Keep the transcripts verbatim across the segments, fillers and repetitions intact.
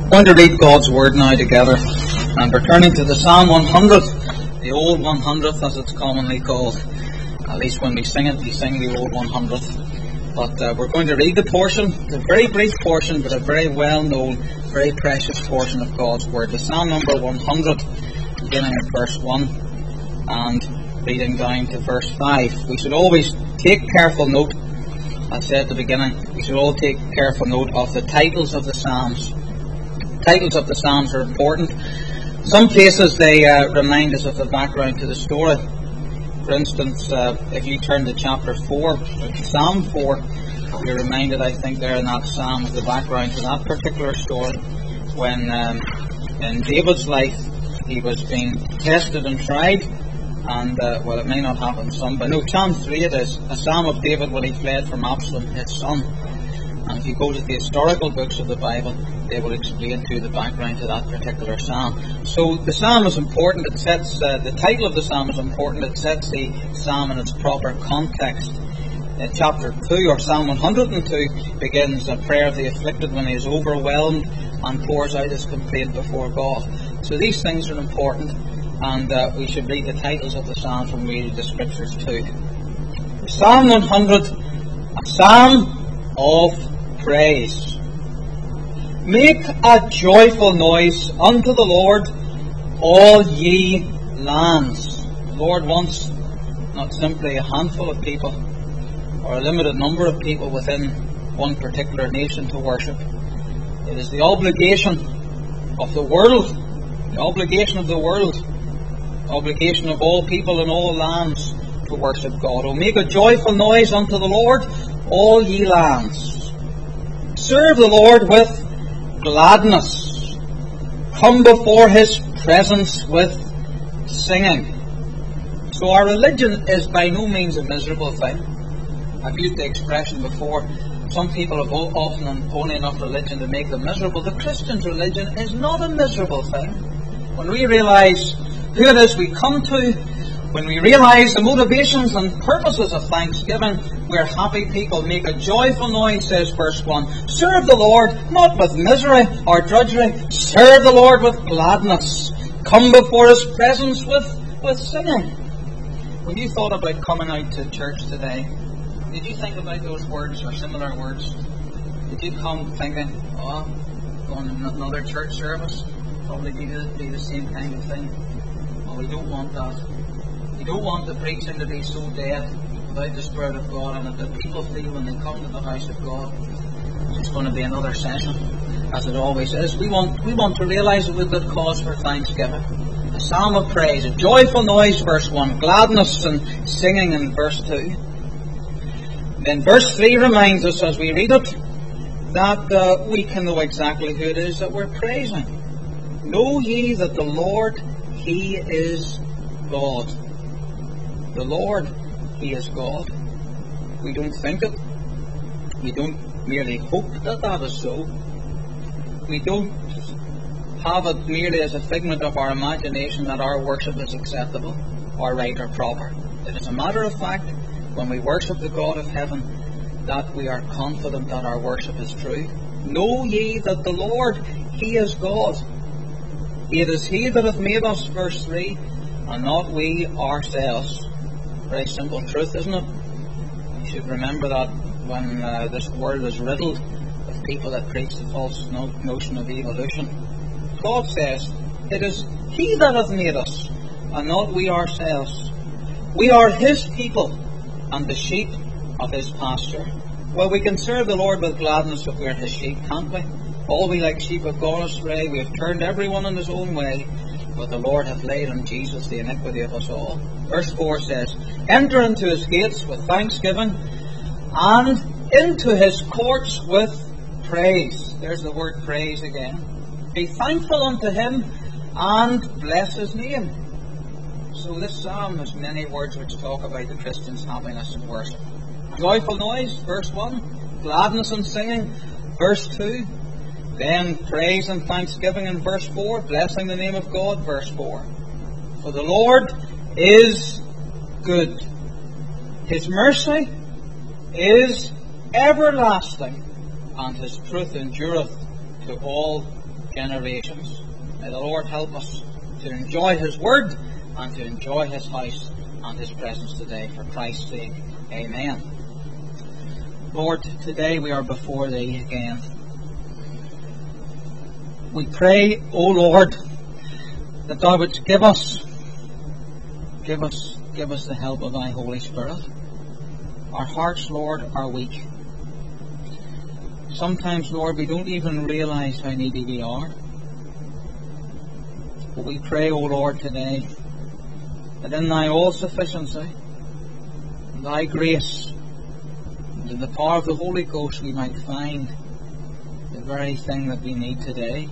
We're going to read God's Word now together, and we're turning to the Psalm one hundred, the Old one hundredth as it's commonly called. At least when we sing it, we sing the Old one hundredth. But uh, we're going to read the portion. It's a very brief portion, but a very well-known, very precious portion of God's Word. The Psalm number one hundred, beginning at verse one, and reading down to verse five. We should always take careful note, I said at the beginning, we should all take careful note of the titles of the Psalms. Titles of the Psalms are important. Some places they uh, remind us of the background to the story. For instance, uh, if you turn to chapter four, Psalm four, you're reminded, I think, there in that Psalm of the background to that particular story. When um, in David's life he was being tested and tried, and uh, well, it may not happen some, but no, Psalm three it is, a Psalm of David when he fled from Absalom, his son. And if you go to the historical books of the Bible, they will explain to you the background to that particular psalm. So the psalm is important. It sets uh, the title of the psalm is important. It sets the psalm in its proper context. Uh, chapter two, or Psalm one hundred two, begins a prayer of the afflicted when he is overwhelmed and pours out his complaint before God. So these things are important, and uh, we should read the titles of the psalms when we read the scriptures too. Psalm one hundred, a psalm of praise. Make a joyful noise unto the Lord, all ye lands. The Lord wants not simply a handful of people or a limited number of people within one particular nation to worship. It is the obligation of the world, the obligation of the world, the obligation of all people in all lands to worship God. Oh, make a joyful noise unto the Lord, all ye lands. Serve the Lord with gladness. Come before His presence with singing. So our religion is by no means a miserable thing. I've used the expression before. Some people have often and only enough religion to make them miserable. The Christian's religion is not a miserable thing. When we realise who it is we come to, when we realise the motivations and purposes of thanksgiving, we're happy people. Make a joyful noise, says verse one. Serve the Lord, not with misery or drudgery. Serve the Lord with gladness. Come before His presence with, with singing. When you thought about coming out to church today, did you think about those words or similar words? Did you come thinking, oh, going to another church service? Probably be the, be the same kind of thing. Well, we don't want that. We don't want the preaching to be so dead without the Spirit of God, and that the people feel when they come to the house of God it's going to be another session, as it always is. We want we want to realise that we've got cause for thanksgiving. A psalm of praise, a joyful noise, verse one, gladness and singing in verse two. Then verse three reminds us as we read it that uh, we can know exactly who it is that we're praising. Know ye that the Lord, He is God. The Lord, He is God. We don't think it. We don't merely hope that that is so. We don't have it merely as a figment of our imagination that our worship is acceptable or right or proper. It is a matter of fact, when we worship the God of heaven, that we are confident that our worship is true. Know ye that the Lord, He is God. It is He that hath made us, verse three, and not we ourselves. Very simple truth, isn't it? You should remember that when uh, this world is riddled with people that preach the false no- notion of evolution. God says, it is He that hath made us, and not we ourselves. We are His people, and the sheep of His pasture. Well, we can serve the Lord with gladness if we're His sheep, can't we? All we like sheep have gone astray. We have turned everyone in his own way. But the Lord hath laid on Jesus the iniquity of us all. Verse four says, enter into His gates with thanksgiving, and into His courts with praise. There's the word praise again. Be thankful unto Him, and bless His name. So this psalm has many words which talk about the Christian's happiness and worship. Joyful noise, verse one. Gladness and singing, verse two. Then praise and thanksgiving in verse four, blessing the name of God, verse four. For the Lord is good. His mercy is everlasting, and His truth endureth to all generations. May the Lord help us to enjoy His Word and to enjoy His house and His presence today. For Christ's sake, amen. Lord, today we are before Thee again. We pray, O Lord, that Thou wouldst give us, give us, give us the help of Thy Holy Spirit. Our hearts, Lord, are weak. Sometimes, Lord, we don't even realize how needy we are. But we pray, O Lord, today, that in Thy all-sufficiency, and Thy grace, and in the power of the Holy Ghost, we might find the very thing that we need today.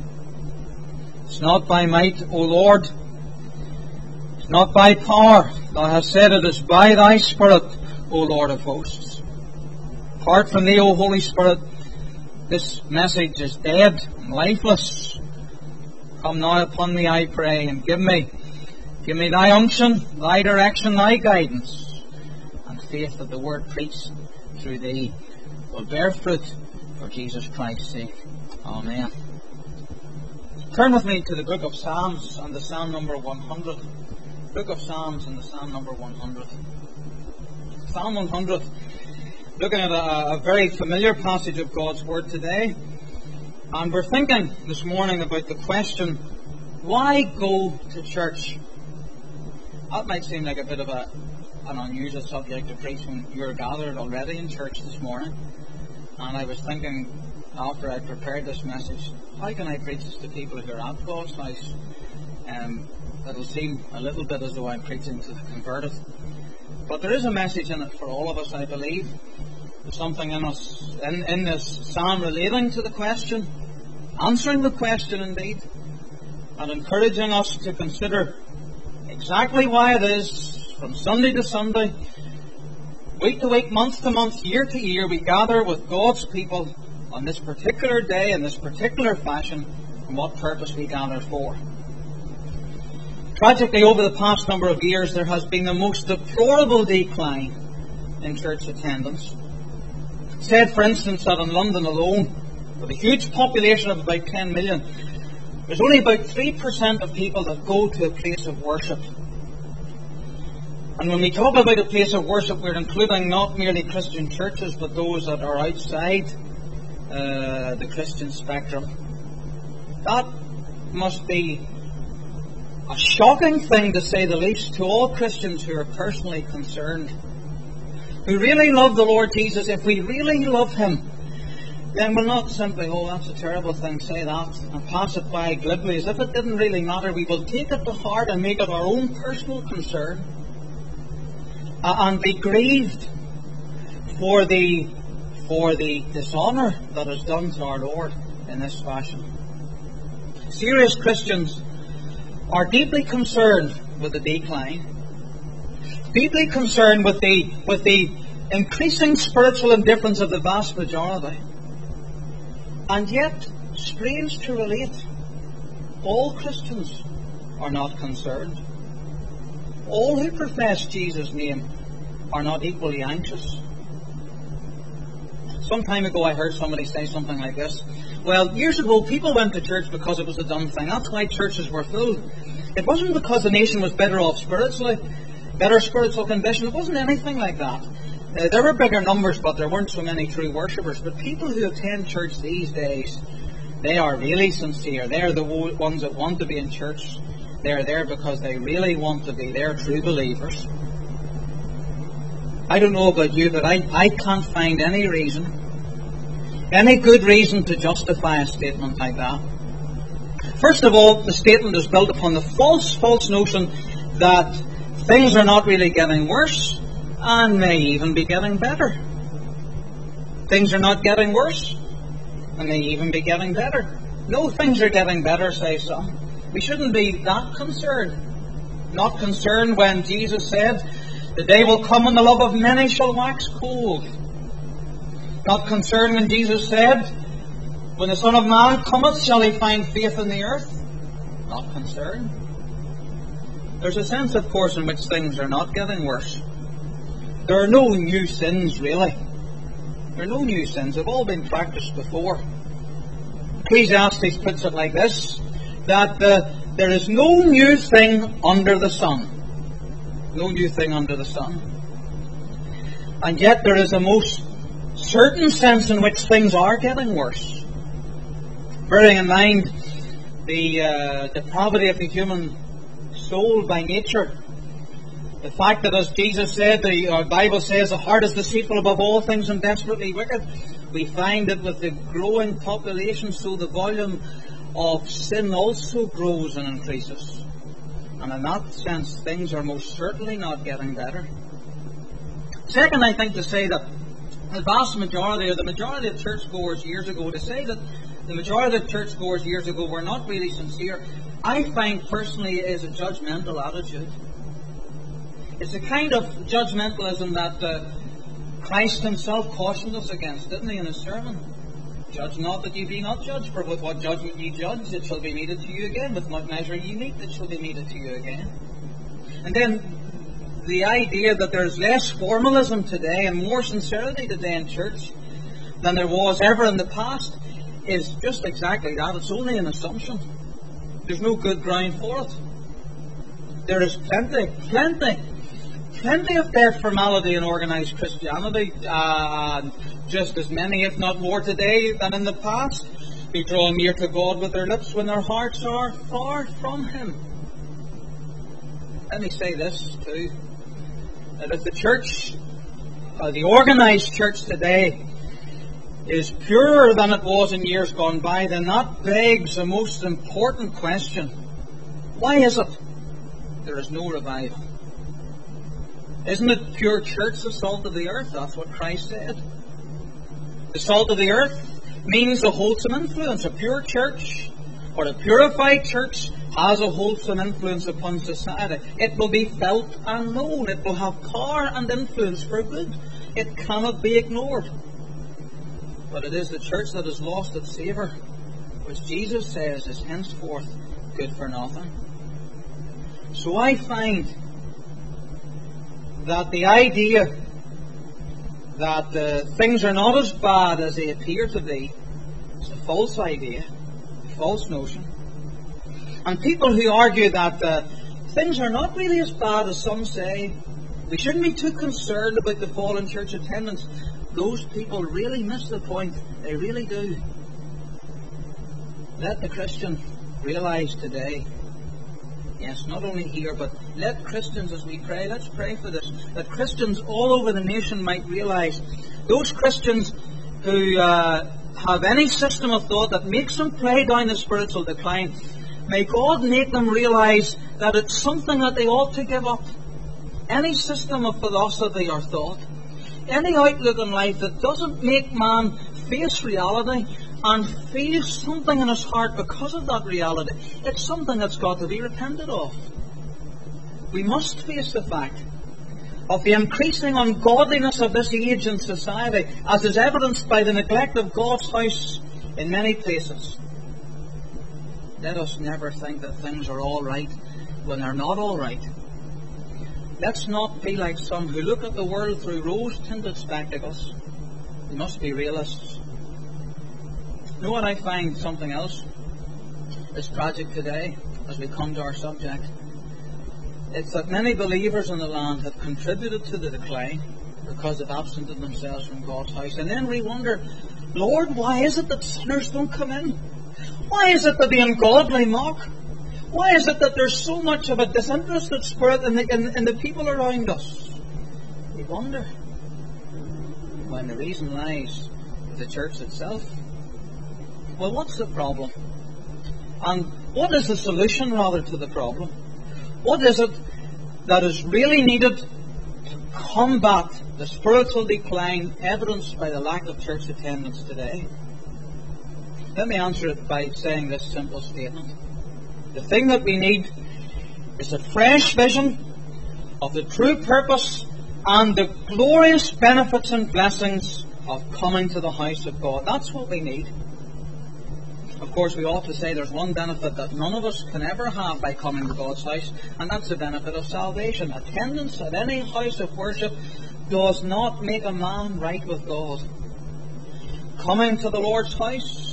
It's not by might, O Lord. It's not by power. Thou hast said it is by Thy Spirit, O Lord of hosts. Apart from Thee, O Holy Spirit, this message is dead and lifeless. Come now upon me, I pray, and give me, give me Thy unction, Thy direction, Thy guidance, and faith that the word preached through Thee will bear fruit for Jesus Christ's sake. Amen. Turn with me to the book of Psalms and the Psalm number one hundred. Book of Psalms and the Psalm number one hundred. Psalm one hundred. Looking at a, a very familiar passage of God's Word today. And we're thinking this morning about the question, why go to church? That might seem like a bit of a, an unusual subject to preach when you're gathered already in church this morning. And I was thinking, after I prepared this message, how can I preach this to people who are at God's house? Um, it'll seem a little bit as though I'm preaching to the converted. But there is a message in it for all of us, I believe. There's something in us, in, in this psalm relating to the question, answering the question indeed, and encouraging us to consider exactly why it is, from Sunday to Sunday, week to week, month to month, year to year, we gather with God's people on this particular day, in this particular fashion, and what purpose we gather for. Tragically, over the past number of years, there has been the most deplorable decline in church attendance. It's said, for instance, that in London alone, with a huge population of about ten million, there's only about three percent of people that go to a place of worship. And when we talk about a place of worship, we're including not merely Christian churches, but those that are outside uh, the Christian spectrum. That must be a shocking thing, to say the least, to all Christians who are personally concerned, who really love the Lord Jesus. If we really love Him, then we'll not simply, oh, that's a terrible thing, say that, and pass it by glibly as if it didn't really matter. We will take it to heart and make it our own personal concern, uh, and be grieved for the, for the dishonour that is done to our Lord in this fashion. Serious Christians are deeply concerned with the decline, deeply concerned with the with the increasing spiritual indifference of the vast majority. And yet, strange to relate, all Christians are not concerned. All who profess Jesus' name are not equally anxious. Some time ago I heard somebody say something like this: well, years ago people went to church because it was a done thing. That's why churches were filled. It wasn't because the nation was better off spiritually, better spiritual condition. It wasn't anything like that. Uh, there were bigger numbers, but there weren't so many true worshippers. But people who attend church these days, they are really sincere. They're the ones that want to be in church. They're there because they really want to be. They're true believers. I don't know about you, but I, I can't find any reason, any good reason to justify a statement like that. First of all, the statement is built upon the false, false notion that things are not really getting worse and may even be getting better. Things are not getting worse and may even be getting better. No, things are getting better, say some. We shouldn't be that concerned. Not concerned when Jesus said, the day will come when the love of many shall wax cold. Not concerned when Jesus said, when the Son of Man cometh, shall he find faith in the earth? Not concerned. There's a sense, of course, in which things are not getting worse. There are no new sins, really. There are no new sins. They've all been practiced before. Ecclesiastes puts it like this, that uh, there is no new thing under the sun. No new thing under the sun. And yet there is a most certain sense in which things are getting worse. Bearing in mind the uh, depravity of the human soul by nature, the fact that, as Jesus said, the uh, Bible says, the heart is deceitful above all things and desperately wicked. We find that with the growing population, so the volume of sin also grows and increases. And in that sense, things are most certainly not getting better. Second, I think to say that the vast majority, or the majority of churchgoers years ago, to say that the majority of churchgoers years ago were not really sincere, I find personally is a judgmental attitude. It's a kind of judgmentalism that uh, Christ himself cautioned us against, didn't he, in his sermon? Judge not that ye be not judged, for with what judgment ye judge, it shall be meted to you again. With what measure ye mete, it shall be meted to you again. And then the idea that there's less formalism today and more sincerity today in church than there was ever in the past is just exactly that. It's only an assumption. There's no good ground for it. There is plenty, plenty, plenty of dead formality in organised Christianity. Uh, just as many, if not more today than in the past, be drawing near to God with their lips when their hearts are far from Him. Let me say this too, that if the church, uh, the organised church today, is purer than it was in years gone by, then that begs a most important question. Why is it there is no revival? Isn't it pure church the salt of the earth? That's what Christ said. The salt of the earth means a wholesome influence. A pure church, or a purified church, has a wholesome influence upon society. It will be felt and known. It will have power and influence for good. It cannot be ignored. But it is the church that has lost its savour, which Jesus says is henceforth good for nothing. So I find that the idea that uh, things are not as bad as they appear to be is a false idea, a false notion. And people who argue that uh, things are not really as bad as some say, we shouldn't be too concerned about the fall in church attendance, those people really miss the point. They really do. Let the Christian realise today, yes, not only here, but let Christians, as we pray, let's pray for this, that Christians all over the nation might realise, those Christians who uh, have any system of thought that makes them play down the spiritual decline, may God make them realise that it's something that they ought to give up. Any system of philosophy or thought, any outlook in life that doesn't make man face reality and feel something in his heart because of that reality, it's something that's got to be repented of. We must face the fact of the increasing ungodliness of this age in society, as is evidenced by the neglect of God's house in many places. Let us never think that things are all right when they're not all right. Let's not be like some who look at the world through rose-tinted spectacles. We must be realists. You know what I find something else is tragic today as we come to our subject? It's that many believers in the land have contributed to the decline because they've absented themselves from God's house. And then we wonder, Lord, why is it that sinners don't come in? Why is it that the ungodly mock? Why is it that there's so much of a disinterested spirit in the, in, in the people around us? We wonder. When the reason lies with the church itself. Well, what's the problem? And what is the solution, rather, to the problem? What is it that is really needed to combat the spiritual decline evidenced by the lack of church attendance today? Let me answer it by saying this simple statement. The thing that we need is a fresh vision of the true purpose and the glorious benefits and blessings of coming to the house of God. That's what we need. Of course, we ought to say there's one benefit that none of us can ever have by coming to God's house, and that's the benefit of salvation. Attendance at any house of worship does not make a man right with God. Coming to the Lord's house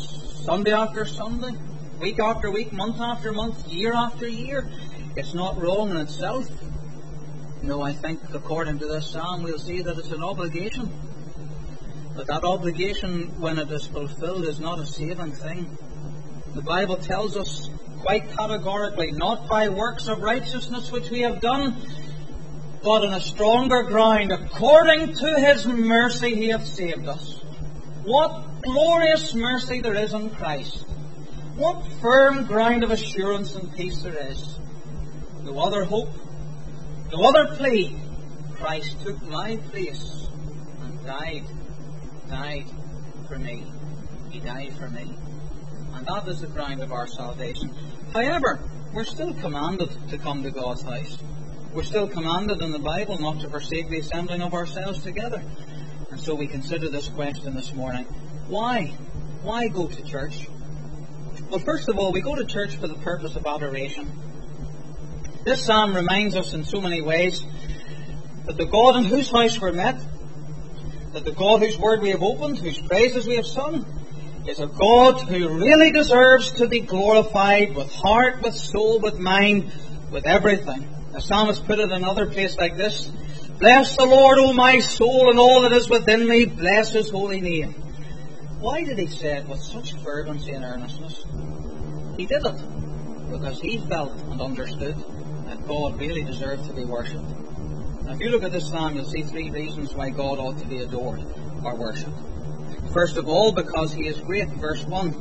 Sunday after Sunday, week after week, month after month, year after year. It's not wrong in itself. No, I think according to this psalm we'll see that it's an obligation. But that obligation, when it is fulfilled, is not a saving thing. The Bible tells us quite categorically, not by works of righteousness which we have done, but on a stronger ground, according to His mercy He hath saved us. What glorious mercy there is in Christ. What firm ground of assurance and peace there is. No other hope, no other plea. Christ took my place and died, died for me. He died for me. And that is the ground of our salvation. However, we're still commanded to come to God's house. We're still commanded in the Bible not to forsake the assembling of ourselves together. And so we consider this question this morning. Why? Why go to church? Well, first of all, we go to church for the purpose of adoration. This psalm reminds us in so many ways that the God in whose house we're met, that the God whose word we have opened, whose praises we have sung, is a God who really deserves to be glorified with heart, with soul, with mind, with everything. The psalmist put it in another place like this: Bless the Lord, O my soul, and all that is within me, bless His holy name. Why did he say it with such fervency and earnestness? He did it because he felt and understood that God really deserved to be worshipped. Now, if you look at this psalm, you'll see three reasons why God ought to be adored or worshipped. First of all, because He is great. Verse one.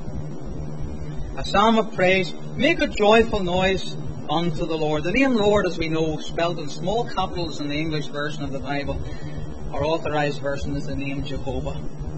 A psalm of praise. Make a joyful noise unto the Lord. The name Lord, as we know, spelled in small capitals in the English version of the Bible. Our authorized version is the name Jehovah.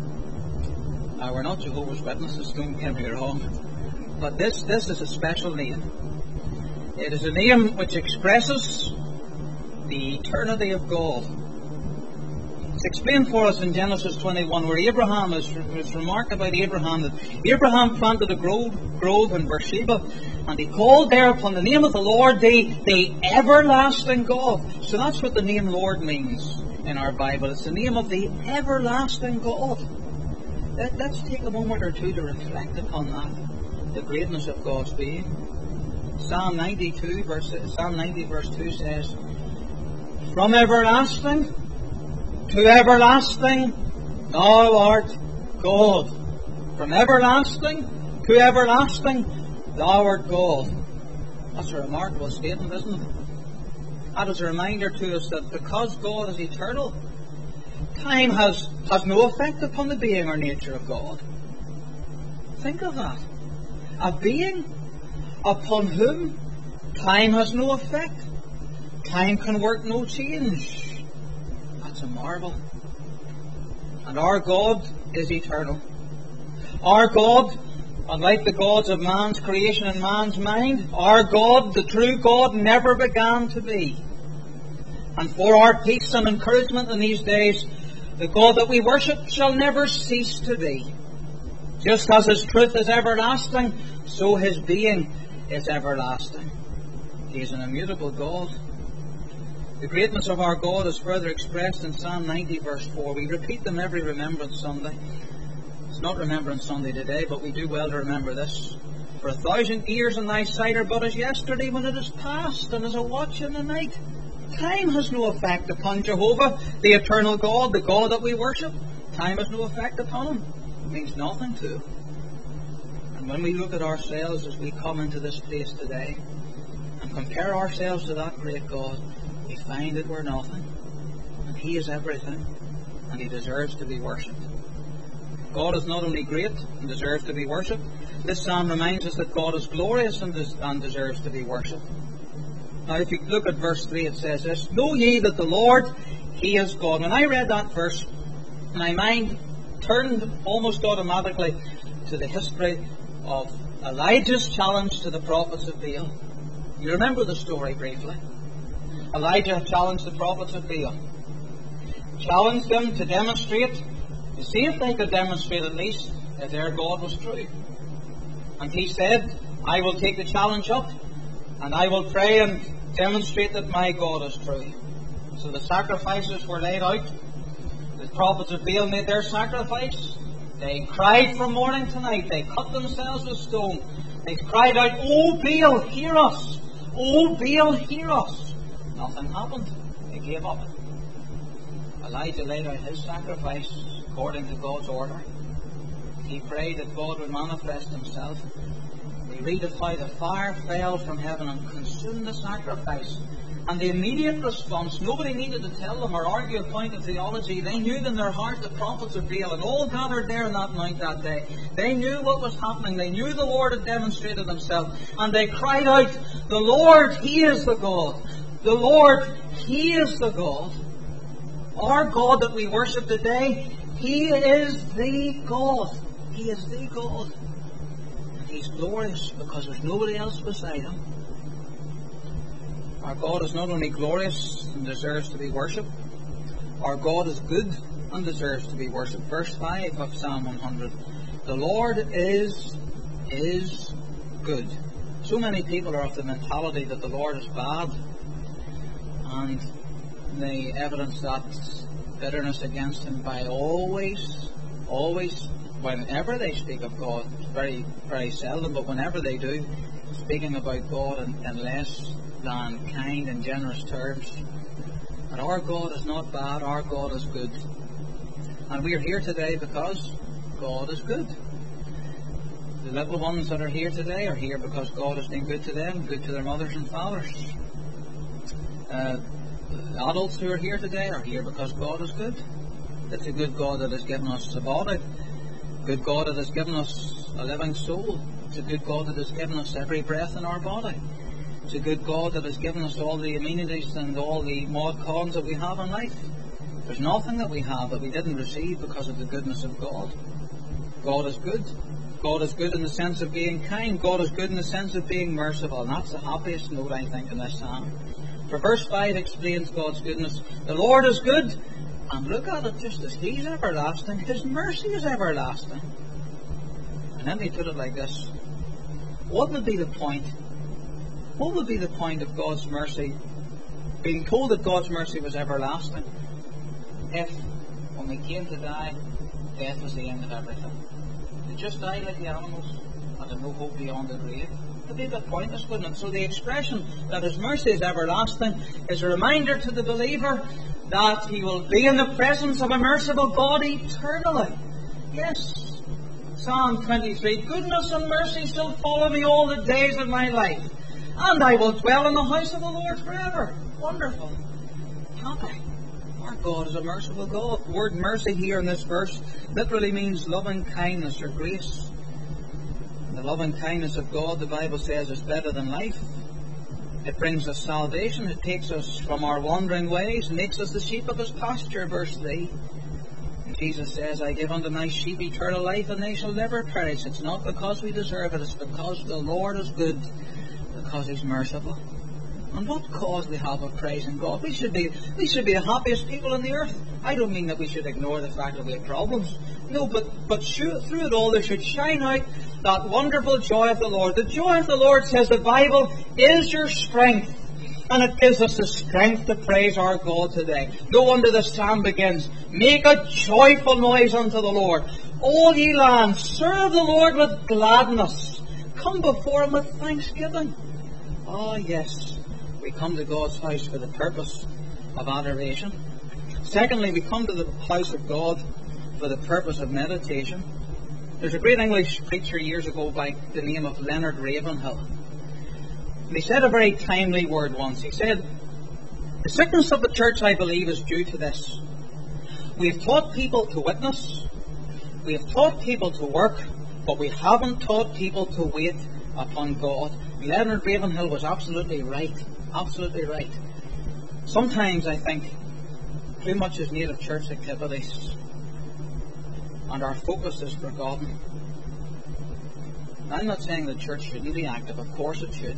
Now, we're not Jehovah's Witnesses, don't get me wrong. But this, this is a special name. It is a name which expresses the eternity of God. It's explained for us in Genesis twenty-one, where Abraham is, is remarked about Abraham that Abraham planted a grove, grove in Beersheba, and he called there upon the name of the Lord the, the everlasting God. So that's what the name Lord means in our Bible. It's the name of the everlasting God. Let, let's take a moment or two to reflect upon that, the greatness of God's being. Psalm ninety-two, verse Psalm ninety, verse two says, From everlasting to everlasting, Thou art God. From everlasting to everlasting, Thou art God. That's a remarkable statement, isn't it? That is a reminder to us that because God is eternal, time has, has no effect upon the being or nature of God. Think of that. A being upon whom time has no effect. Time can work no change. That's a marvel. And our God is eternal. Our God, unlike the gods of man's creation and man's mind, our God, the true God, never began to be. And for our peace and encouragement in these days, the God that we worship shall never cease to be. Just as His truth is everlasting, so His being is everlasting. He is an immutable God. The greatness of our God is further expressed in Psalm ninety, verse four. We repeat them every Remembrance Sunday. It's not Remembrance Sunday today, but we do well to remember this. For a thousand years in thy sight are but as yesterday when it is past, and as a watch in the night. Time has no effect upon Jehovah, the eternal God, the God that we worship. Time has no effect upon Him. It means nothing to Him. And when we look at ourselves as we come into this place today, and compare ourselves to that great God, we find that we're nothing. And He is everything. And He deserves to be worshipped. God is not only great and deserves to be worshipped, this psalm reminds us that God is glorious and, des- and deserves to be worshipped. Now, if you look at verse three, it says this: Know ye that the Lord, He is God. When I read that verse, my mind turned almost automatically to the history of Elijah's challenge to the prophets of Baal. You remember the story briefly. Elijah challenged the prophets of Baal. Challenged them to demonstrate, to see if they could demonstrate at least that their God was true. And he said, I will take the challenge up, and I will pray and demonstrate that my God is true. So the sacrifices were laid out. The prophets of Baal made their sacrifice. They cried from morning to night. They cut themselves with stone. They cried out, "O Baal, hear us! O Baal, hear us!" Nothing happened. They gave up. Elijah laid out his sacrifice according to God's order. He prayed that God would manifest himself. We read of how the fire fell from heaven and consumed the sacrifice. And the immediate response, nobody needed to tell them or argue a point of theology. They knew in their heart the prophets of Baal had all gathered there on that mount that day. They knew what was happening. They knew the Lord had demonstrated himself. And they cried out, "The Lord, He is the God. The Lord, He is the God." Our God that we worship today, He is the God. He is the God. And He's glorious because there's nobody else beside Him. Our God is not only glorious and deserves to be worshipped, our God is good and deserves to be worshipped. Verse five of Psalm one hundred. The Lord is, is good. So many people are of the mentality that the Lord is bad, and they evidence that bitterness against Him by always, always, whenever they speak of God, very, very seldom, but whenever they do, speaking about God in, in less than kind and generous terms. But our God is not bad, our God is good. And we are here today because God is good. The little ones that are here today are here because God has been good to them, good to their mothers and fathers. Uh, the adults who are here today are here because God is good. It's a good God that has given us a body, a good God that has given us a living soul. It's a good God that has given us every breath in our body. It's a good God that has given us all the amenities and all the mod cons that we have in life. There's nothing that we have that we didn't receive because of the goodness of God. God is good. God is good in the sense of being kind. God is good in the sense of being merciful. And that's the happiest note, I think, in this psalm. For verse five explains God's goodness. The Lord is good. And look at it, just as He's everlasting, His mercy is everlasting. And let me put it like this. What would be the point? What would be the point of God's mercy, being told that God's mercy was everlasting, if, when we came to die, death was the end of everything? To just die like the animals and have no hope beyond the grave? It would be a bit pointless, wouldn't it? So the expression that His mercy is everlasting is a reminder to the believer that he will be in the presence of a merciful God eternally. Yes. Psalm twenty-three, goodness and mercy shall follow me all the days of my life, and I will dwell in the house of the Lord forever. Wonderful. Happy. Our God is a merciful God. The word mercy here in this verse literally means loving kindness or grace. The loving kindness of God, the Bible says, is better than life. It brings us salvation. It takes us from our wandering ways and makes us the sheep of His pasture. Verse three. And Jesus says, I give unto my sheep eternal life, and they shall never perish. It's not because we deserve it. It's because the Lord is good. Because He's merciful. And what cause we have of praising God? We should be we should be the happiest people on the earth. I don't mean that we should ignore the fact that we have problems. No, but, but through it all there should shine out that wonderful joy of the Lord. The joy of the Lord, says the Bible, is your strength. And it gives us the strength to praise our God today. No wonder the psalm begins, make a joyful noise unto the Lord. All ye lands, serve the Lord with gladness. Come before Him with thanksgiving. Ah, yes. We come to God's house for the purpose of adoration. Secondly, we come to the house of God for the purpose of meditation. There's a great English preacher years ago by the name of Leonard Ravenhill. And he said a very timely word once. He said, the sickness of the church, I believe, is due to this. We have taught people to witness. We have taught people to work. But we haven't taught people to wait upon God. Leonard Ravenhill was absolutely right. Absolutely right. Sometimes I think too much is made of church activities, and our focus is forgotten. I'm not saying the church shouldn't be active. Of course it should.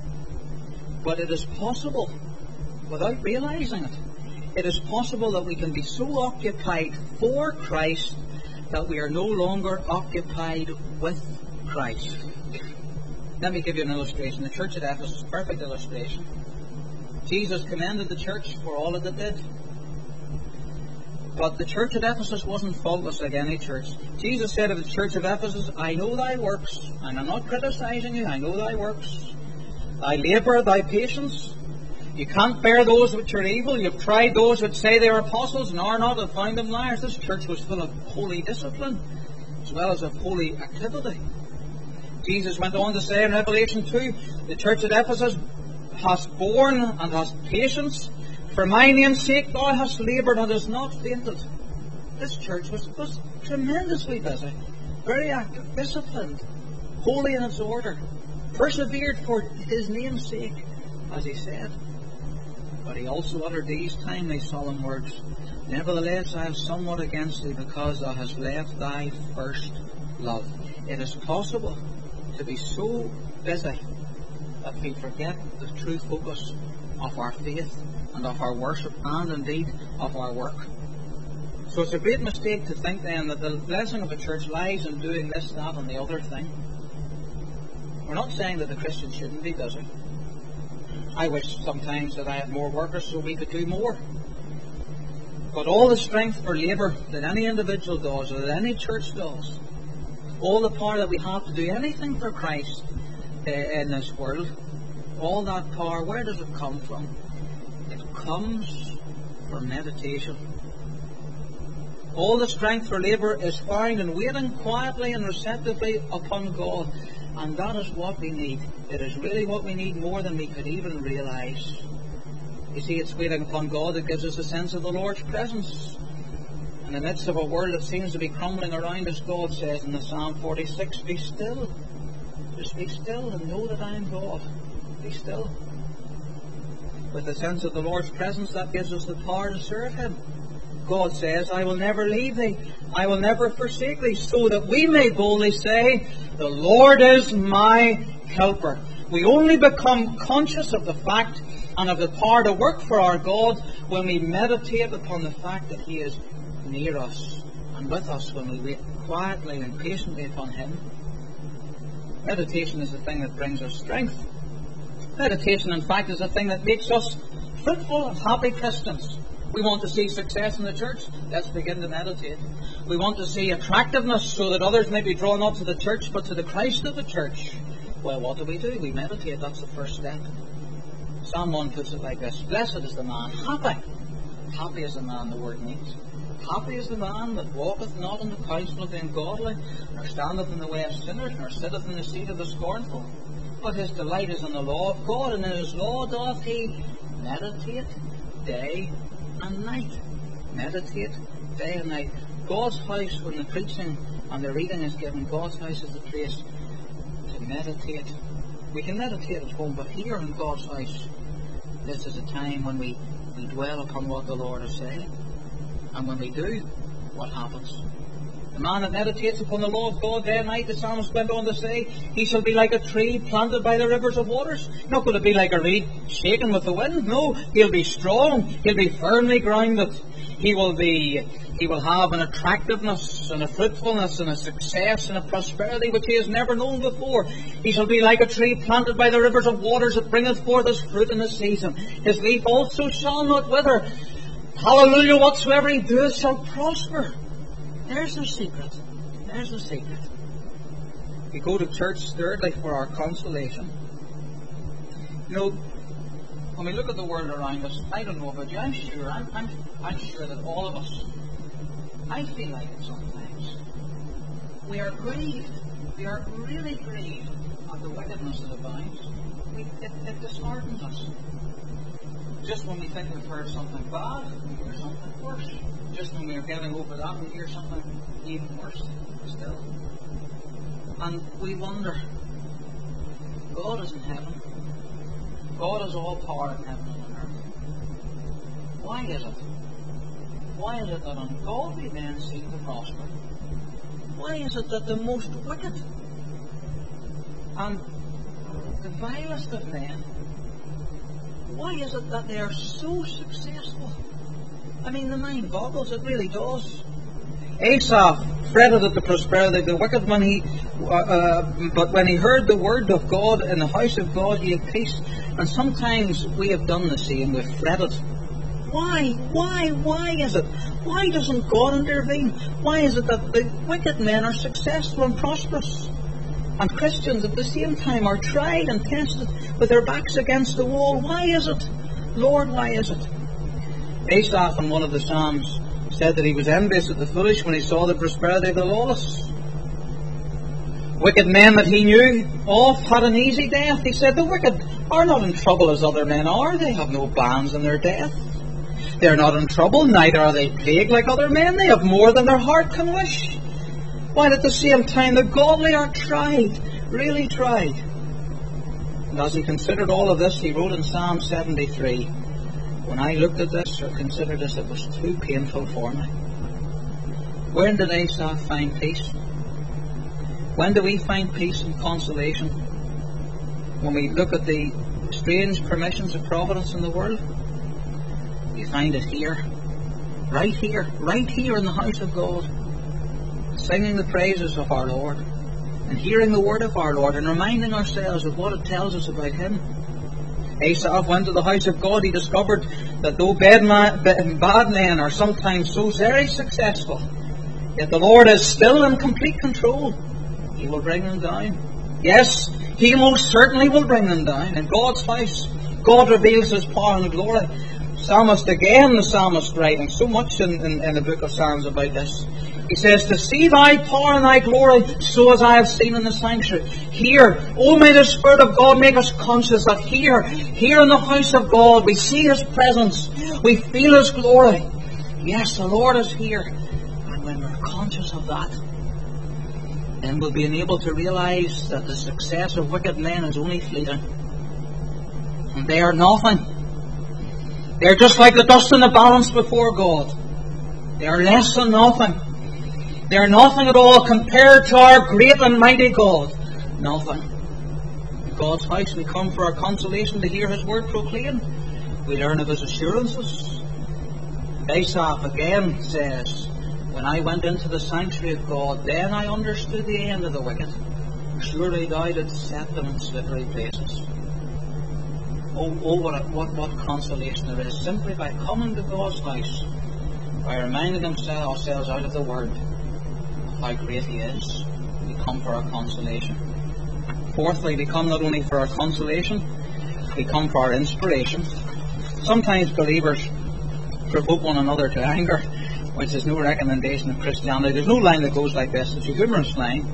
But it is possible, without realizing it, it is possible that we can be so occupied for Christ that we are no longer occupied with Christ. Let me give you an illustration. The church at Ephesus, perfect illustration. Jesus commended the church for all that it did. But the church at Ephesus wasn't faultless like any church. Jesus said of the church of Ephesus, I know thy works, and I'm not criticizing you, I know thy works. Thy labour, thy patience. You can't bear those which are evil. You've tried those which say they are apostles and are not, and found them liars. This church was full of holy discipline, as well as of holy activity. Jesus went on to say in Revelation two, the church at Ephesus hast borne and hast patience. For my name's sake thou hast laboured and hast not fainted. This church was, was tremendously busy, very active, disciplined, holy in its order, persevered for his name's sake, as he said. But he also uttered these timely solemn words, Nevertheless I have somewhat against thee, because thou hast left thy first love. It is possible to be so busy that we forget the true focus of our faith and of our worship, and indeed of our work. So it's a great mistake to think then that the blessing of a church lies in doing this, that and the other thing. We're not saying that the Christian shouldn't be busy. I wish sometimes that I had more workers so we could do more. But all the strength for labour that any individual does, or that any church does, all the power that we have to do anything for Christ uh, in this world, all that power, where does it come from? It comes from meditation. All the strength for labour is found in waiting quietly and receptively upon God. And that is what we need. It is really what we need more than we could even realise. You see, it's waiting upon God that gives us a sense of the Lord's presence. In the midst of a world that seems to be crumbling around us, God says in the Psalm forty-six, Be still. Just be still and know that I am God. Be still. With the sense of the Lord's presence, that gives us the power to serve Him. God says, I will never leave thee, I will never forsake thee, so that we may boldly say, the Lord is my helper. We only become conscious of the fact and of the power to work for our God when we meditate upon the fact that He is near us and with us, when we wait quietly and patiently upon Him. Meditation is the thing that brings us strength. Meditation, in fact, is the thing that makes us fruitful and happy Christians. We want to see success in the church. Let's begin to meditate. We want to see attractiveness so that others may be drawn not to the church but to the Christ of the church. Well, what do we do? We meditate. That's the first step. Psalm one puts it like this. Blessed is the man. Happy. Happy is the man, the word means. Happy is the man that walketh not in the counsel of the ungodly, nor standeth in the way of sinners, nor sitteth in the seat of the scornful. But his delight is in the law of God, and in his law doth he meditate day and night. Meditate day and night. God's house, when the preaching and the reading is given, God's house is the place to meditate. We can meditate at home, but here in God's house, this is a time when we, we dwell upon what the Lord is saying. And when we do, what happens? The man that meditates upon the law of God day and night, the psalmist went on to say, he shall be like a tree planted by the rivers of waters. Not going to be like a reed shaken with the wind. No, he'll be strong. He'll be firmly grounded. He will be, he will have an attractiveness and a fruitfulness and a success and a prosperity which he has never known before. He shall be like a tree planted by the rivers of waters that bringeth forth his fruit in his season. His leaf also shall not wither. Hallelujah, whatsoever he doeth shall prosper. There's the secret. There's the secret. We go to church thirdly for our consolation. You know, when we look at the world around us, I don't know about you, I'm sure, I'm, I'm, I'm sure that all of us, I feel like it sometimes, we are grieved, we are really grieved at the wickedness that abounds. We, it, it disheartens us. Just when we think we've heard something bad, we hear something worse. Just when we're getting over that, we hear something even worse still. And we wonder, God is in heaven. God has all power in heaven and on earth. Why is it? Why is it that ungodly men seem to prosper? Why is it that the most wicked and the vilest of men, why is it that they are so successful? I mean, the mind boggles, it really does. Asaph fretted at the prosperity of the wicked when he, uh, uh, but when he heard the word of God in the house of God, he had peace. And sometimes we have done the same. We've fretted Why? Why? Why is it? Why doesn't God intervene? Why is it that the wicked men are successful and prosperous, and Christians at the same time are tried and tested with their backs against the wall? Why is it? Lord, why is it? Asaph in one of the Psalms said that he was envious at the foolish when he saw the prosperity of the lawless. Wicked men that he knew of had an easy death. He said, the wicked are not in trouble as other men are. They have no bands in their death. They are not in trouble, neither are they plagued like other men. They have more than their heart can wish. While at the same time the godly are tried, really tried. And as he considered all of this, he wrote in Psalm seventy-three, when I looked at this or considered this, it was too painful for me. Where did Asaph find peace? When do we find peace and consolation? When we look at the strange permissions of providence in the world? We find it here. Right here. Right here in the house of God. Singing the praises of our Lord. And hearing the word of our Lord. And reminding ourselves of what it tells us about Him. Asaph went to the house of God. He discovered that though bad, man, bad men are sometimes so very successful, yet the Lord is still in complete control. He will bring them down. Yes, He most certainly will bring them down. In God's house, God reveals His power and glory. Psalmist again, the psalmist writing so much in, in, in the book of Psalms about this. He says, to see thy power and thy glory, so as I have seen in the sanctuary. Here, oh may the Spirit of God make us conscious that here, here in the house of God, we see His presence, we feel His glory. Yes, the Lord is here. And when we're conscious of that, then we'll be able to realize that the success of wicked men is only fleeting. And they are nothing. They are just like the dust in the balance before God. They are less than nothing. They are nothing at all compared to our great and mighty God. Nothing. In God's house we come for our consolation to hear His word proclaimed. We learn of His assurances. Asaph again says, when I went into the sanctuary of God, then I understood the end of the wicked. Surely thou didst set them in slippery places. Oh, oh what, a, what, what consolation there is, simply by coming to God's house, by reminding ourselves out of the Word of how great He is. We come for our consolation. Fourthly, we come not only for our consolation, we come for our inspiration. Sometimes believers provoke one another to anger, which is no recommendation of Christianity. There's no line that goes like this. It's a humorous line.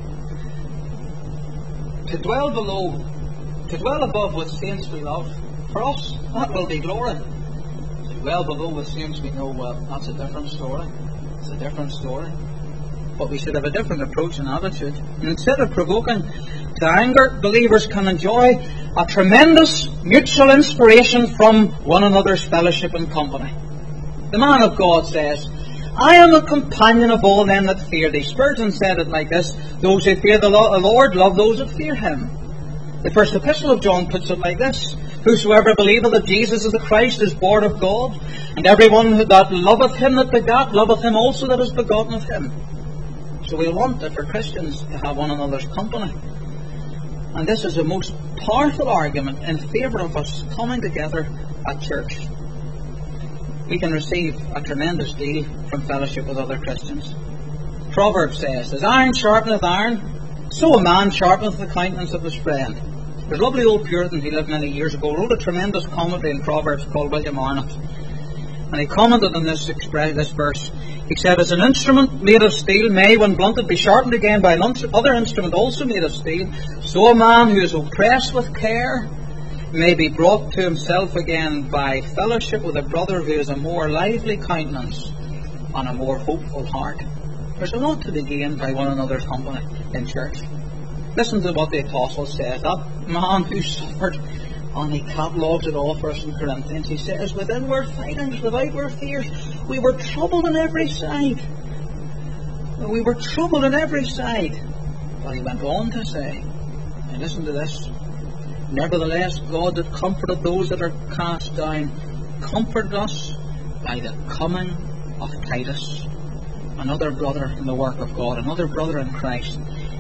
To dwell below, to dwell above with saints we love, for us, that will be glory. To dwell below with saints we know, well, that's a different story. It's a different story. But we should have a different approach and attitude. And instead of provoking to anger, believers can enjoy a tremendous mutual inspiration from one another's fellowship and company. The man of God says, I am a companion of all them that fear thee. Spurgeon said it like this, those who fear the Lord love those that fear Him. The first epistle of John puts it like this, whosoever believeth that Jesus is the Christ is born of God, and everyone that loveth Him that begat, loveth Him also that is begotten of Him. So we want it for Christians to have one another's company. And this is the most powerful argument in favour of us coming together at church. We can receive a tremendous deal from fellowship with other Christians. Proverbs says, as iron sharpeneth iron, so a man sharpeneth the countenance of his friend. There's a lovely old Puritan who lived many years ago, wrote a tremendous commentary in Proverbs called William Arnott. And he commented on this express, this verse. He said, as an instrument made of steel may, when blunted, be sharpened again by another instrument also made of steel, so a man who is oppressed with care may be brought to himself again by fellowship with a brother who has a more lively countenance and a more hopeful heart. There's a lot to be gained by one another's company in church. Listen to what the Apostle says. That man who suffered, and he catalogues it all for us in Corinthians. He says, with inward fightings, with outward fears, we were troubled on every side. We were troubled on every side. But he went on to say, and listen to this, nevertheless, God that comforted those that are cast down, comforted us by the coming of Titus, another brother in the work of God, another brother in Christ.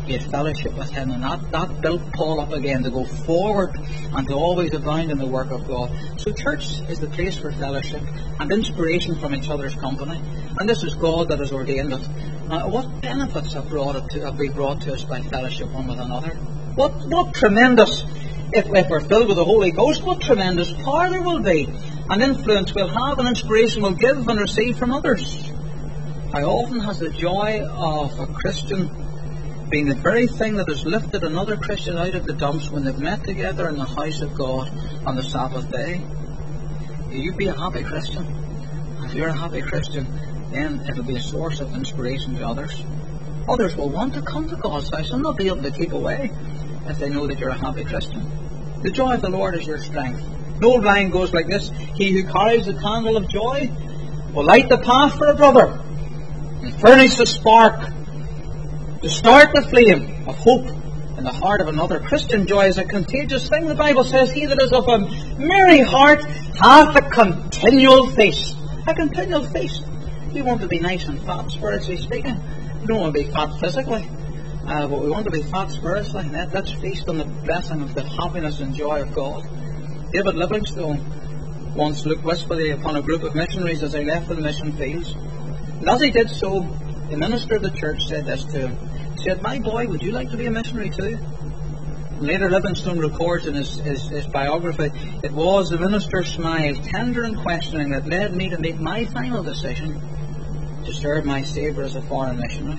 he had fellowship with him, and that, that built Paul up again to go forward and to always abound in the work of God. So church is the place for fellowship and inspiration from each other's company, and this is God that has ordained it. Now, what benefits have, brought it to, have been brought to us by fellowship one with another? What, what tremendous, if, if we're filled with the Holy Ghost, what tremendous power there will be, and influence we'll have, and inspiration we'll give and receive from others. How often has the joy of a Christian been the very thing that has lifted another Christian out of the dumps when they've met together in the house of God on the Sabbath day? You be a happy Christian. If you're a happy Christian, then it'll be a source of inspiration to others. Others will want to come to God's house and not be able to keep away if they know that you're a happy Christian. The joy of the Lord is your strength. The old line goes like this: he who carries the candle of joy will light the path for a brother and furnish the spark to start the flame of hope in the heart of another. Christian joy is a contagious thing. The Bible says, he that is of a merry heart hath a continual feast. A continual feast. We want to be nice and fat, spiritually speaking. We don't want to be fat physically, uh, but we want to be fat spiritually. Let, let's feast on the blessing of the happiness and joy of God. David Livingstone once looked wistfully upon a group of missionaries as they left for the mission fields. And as he did so, the minister of the church said this to him. He said, "My boy, would you like to be a missionary too?" And later Livingstone records in his, his, his biography, "It was the minister's smile, tender and questioning, that led me to make my final decision to serve my Saviour as a foreign missionary."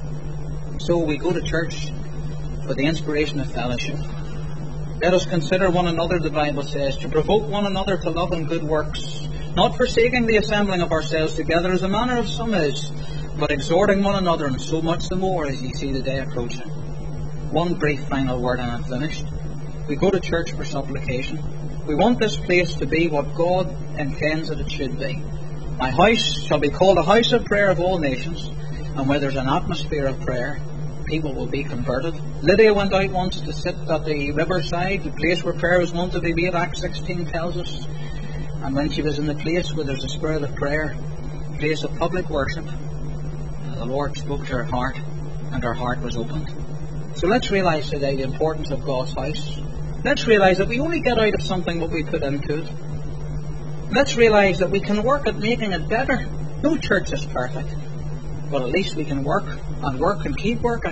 So we go to church for the inspiration of fellowship. Let us consider one another, the Bible says, to provoke one another to love and good works, not forsaking the assembling of ourselves together as the manner of some is, but exhorting one another, and so much the more as ye see the day approaching. One brief final word and I'm finished. We go to church for supplication. We want this place to be what God intends that it should be. My house shall be called a house of prayer of all nations, and where there's an atmosphere of prayer, people will be converted. Lydia went out once to sit at the riverside, the place where prayer was known to be made, Acts sixteen tells us. And when she was in the place where there's a spirit of prayer, a place of public worship, the Lord spoke to her heart, and her heart was opened. So let's realise today the importance of God's house. Let's realise that we only get out of something what we put into it. Let's realise that we can work at making it better. No church is perfect, but at least we can work and work and keep working.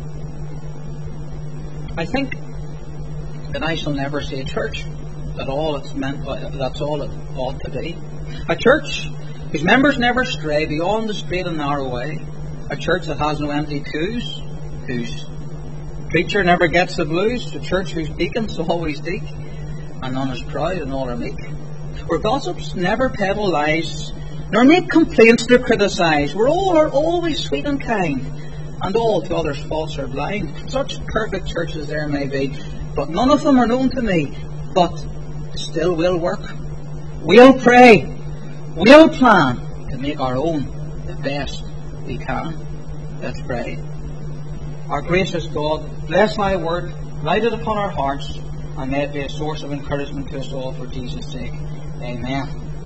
I think that I shall never see a church that all it's meant by, that's all it ought to be. A church whose members never stray beyond the straight and narrow way. A church that has no empty pews, whose preacher never gets the blues. A church whose deacons always deek, and none is proud and all are meek. Where gossips never peddle lies, nor make complaints to criticise. Where all are always sweet and kind, and all to others' faults are blind. Such perfect churches there may be, but none of them are known to me. But still we'll work, we'll pray, we'll plan to make our own the best we can. Let's pray. Our gracious God, bless thy word, light it upon our hearts, and may it be a source of encouragement to us all for Jesus' sake. Amen.